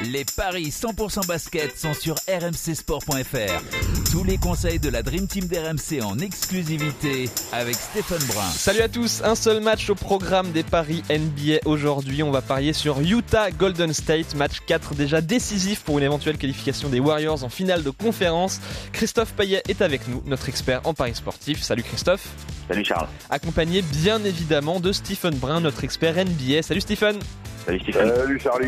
Les paris 100% basket sont sur rmcsport.fr. Tous les conseils de la Dream Team d'RMC en exclusivité avec Stéphane Brun. Salut à tous, un seul match au programme des paris NBA aujourd'hui. On va parier sur Utah Golden State, match 4 déjà décisif pour une éventuelle qualification des Warriors en finale de conférence. Christophe Payet est avec nous, notre expert en paris sportif. Salut Christophe. Salut Charles. Accompagné bien évidemment de Stephen Brun, notre expert NBA. Salut Stephen. Salut Stephen. Salut Charlie.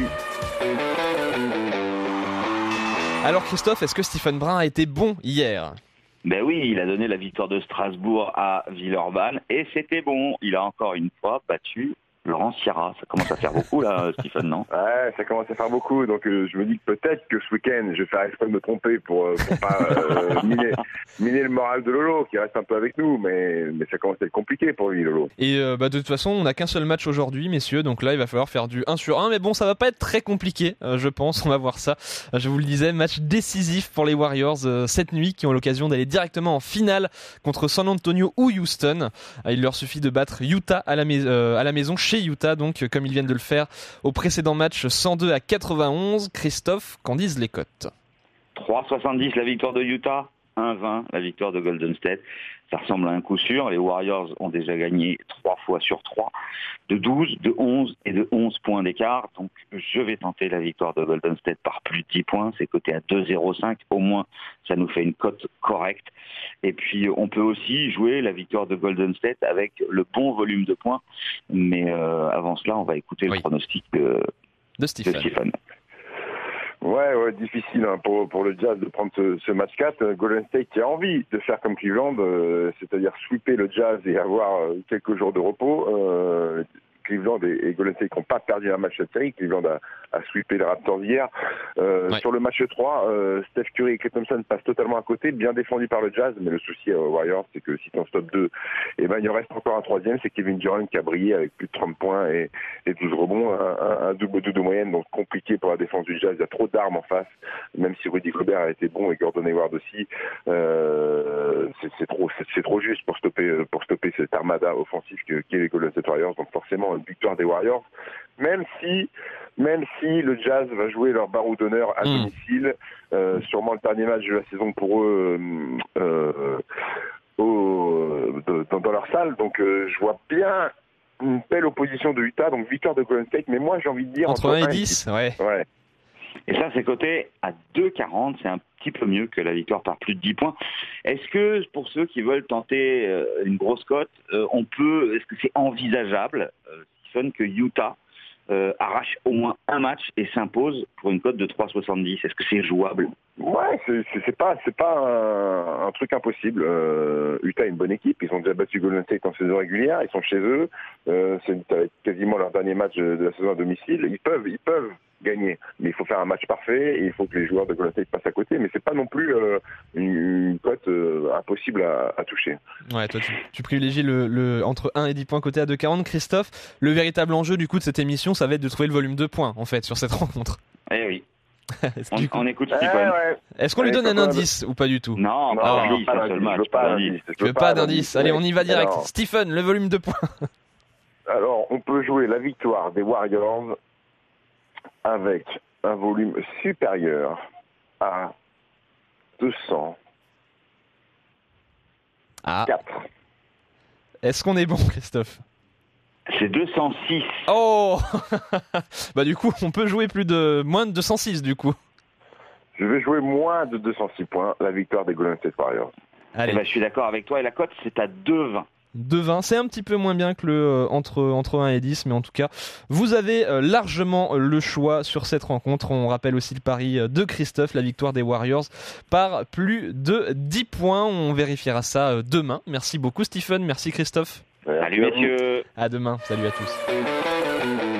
Alors Christophe, est-ce que Stephen Brun a été bon hier ? Ben oui, il a donné la victoire de Strasbourg à Villeurbanne et c'était bon. Il a encore une fois battu Laurent Sierra. Ça commence à faire beaucoup là, Stephen, non ? Ouais, ça commence à faire beaucoup. Donc je me dis que peut-être que ce week-end, je vais faire exprès de me tromper pour pas miner le moral de Lolo, qui reste un peu avec nous. Mais ça commence à être compliqué pour lui, Lolo. Et de toute façon, on n'a qu'un seul match aujourd'hui, messieurs. Donc là, il va falloir faire du 1 sur 1. Mais bon, ça va pas être très compliqué, je pense. On va voir ça. Je vous le disais, match décisif pour les Warriors cette nuit, qui ont l'occasion d'aller directement en finale contre San Antonio ou Houston. Il leur suffit de battre Utah à la maison, chez Utah, donc comme ils viennent de le faire au précédent match 102 à 91. Christophe, qu'en disent les cotes ? 3,70 la victoire de Utah, 1,20 la victoire de Golden State. Ça ressemble à un coup sûr. Les Warriors ont déjà gagné 3 fois sur 3, de 12, de 11 et de 11 points d'écart. Donc je vais tenter la victoire de Golden State par plus de 10 points. C'est coté à 2,05. Au moins, ça nous fait une cote correcte. Et puis on peut aussi jouer la victoire de Golden State avec le bon volume de points. Mais avant cela, on va écouter le pronostic de Stephen. Ouais, difficile pour le Jazz de prendre ce match 4. Golden State qui a envie de faire comme Cleveland, c'est-à-dire sweeper le Jazz et avoir quelques jours de repos. Cleveland et Golden State qui n'ont pas perdu un match cette série. Cleveland a sweepé les Raptors hier. Sur le match 3, Steph Curry et Klay Thompson passent totalement à côté, bien défendu par le Jazz, mais le souci aux Warriors, c'est que si tu en stoppes 2, il reste encore un troisième, c'est Kevin Durant qui a brillé avec plus de 30 points et 12 rebonds, un double de moyenne, donc compliqué pour la défense du Jazz. Il y a trop d'armes en face, même si Rudy Gobert a été bon et Gordon Hayward aussi. C'est trop juste pour stopper cette armada offensive qu'est les Golden State Warriors. Donc forcément une victoire des Warriors, même si le Jazz va jouer leur barreau d'honneur à domicile, sûrement le dernier match de la saison pour eux dans leur salle. Donc je vois bien une belle opposition de Utah, donc victoire de Golden State, mais moi j'ai envie de dire entre 1 et 10, ouais. Et ça, c'est coté à 2,40. C'est un petit peu mieux que la victoire par plus de 10 points. Est-ce que, pour ceux qui veulent tenter une grosse cote, est-ce que c'est envisageable, Stephen, que Utah arrache au moins un match et s'impose pour une cote de 3,70 ? Est-ce que c'est jouable ? Ouais, c'est pas un truc impossible. Utah est une bonne équipe. Ils ont déjà battu Golden State en saison régulière. Ils sont chez eux. C'est quasiment leur dernier match de la saison à domicile. Ils peuvent gagner, mais il faut faire un match parfait et il faut que les joueurs de Golden State passent à côté, mais c'est pas non plus une cote impossible à toucher. Ouais, toi tu privilégies le entre 1 et 10 points coté à 2,40. Christophe, le véritable enjeu du coup de cette émission, ça va être de trouver le volume de points en fait sur cette rencontre. Eh oui. On écoute Stephen. Ouais. Est-ce qu'on lui donne un indice ou pas du tout ? Non, pas d'indice, un seul match. Tu veux pas d'indice ? Allez, on y va direct. Alors, Stephen, le volume de points. Alors, on peut jouer la victoire des Warriors avec un volume supérieur à 204. Est-ce qu'on est bon, Christophe ? C'est 206. Oh. Bah du coup, on peut jouer moins de 206 du coup. Je vais jouer moins de 206 points, la victoire des Golden State Warriors. Allez. Je suis d'accord avec toi, et la cote, c'est à 2,20. 2,20, c'est un petit peu moins bien que le entre 1 et 10, mais en tout cas, vous avez largement le choix sur cette rencontre. On rappelle aussi le pari de Christophe, la victoire des Warriors par plus de 10 points. On vérifiera ça demain. Merci beaucoup Stephen, merci Christophe. Salut messieurs. À demain, salut à tous.